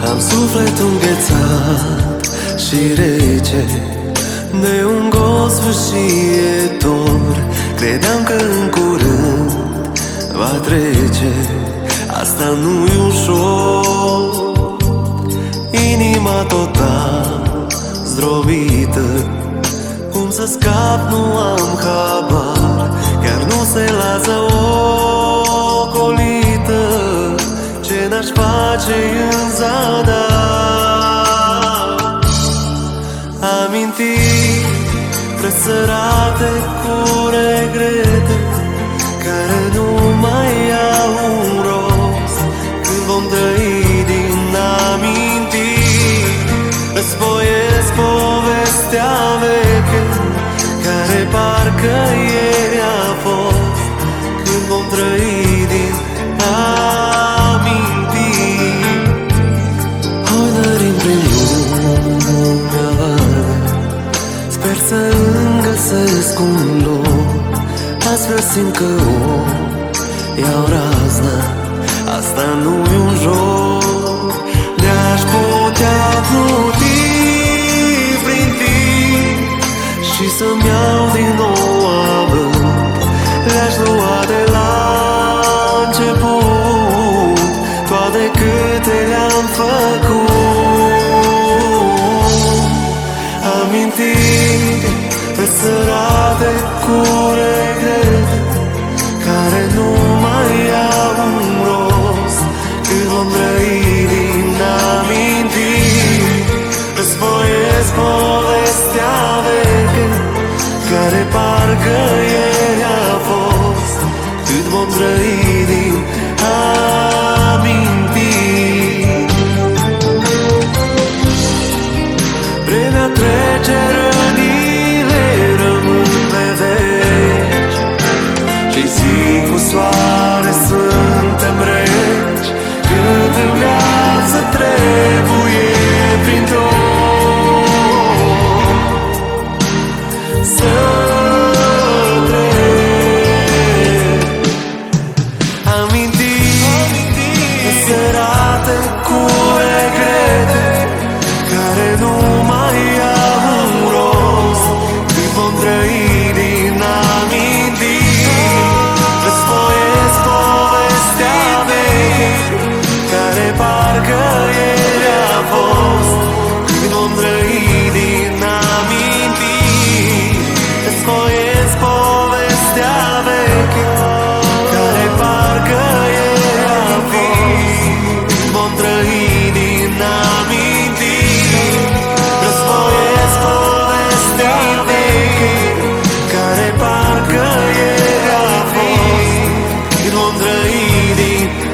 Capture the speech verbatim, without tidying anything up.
Am sufletul înghețat și rece de un gos sfârșietor. Credeam că în curând va trece, asta nu-i ușor. Inima total zdrobită, cum să scap nu am habar. Chiar nu se lasă ocolită ce n-aș face în zadar. Amintiri presărate cu regrete, care nu mai au un rost. Când vom trăi din amintiri, răsfoiesc povestea veche, care parcă ieri a fost. Când vom trăi din amintiri, hoinărim prin lumea vagă, sper să îmi găsesc un loc. Astfel simt că o iau razna, asta nu-i un joc. Ne-aș putea pluti prin timp și să-mi iau din nou avânt. Le-aș lua de la început toate câte le-am făcut. Amintiri presărate cu regrete, care nu mai au un rost. Când vom trăi din amintiri, răsfoiesc povestea veche, care parcă ieri a fost. Cât vom trăi din amintiri. Vremea trece, rănile rămân pe veci, și zi cu soare suntem reci. Cât în viață trebuie prin tot să trec. Amintiri sărate cu regrete, care nu mai au un rost. Când vom trăi din amintiri, răsfoiesc povestea veche, care parcă ieri a fost. Când vom trăi din amintiri, răsfoiesc povestea veche, care parcă ieri a fost. Când vom trăi din amintiri, răsfoiesc povestea veche, care parcă ieri a fost. Când vom trăi din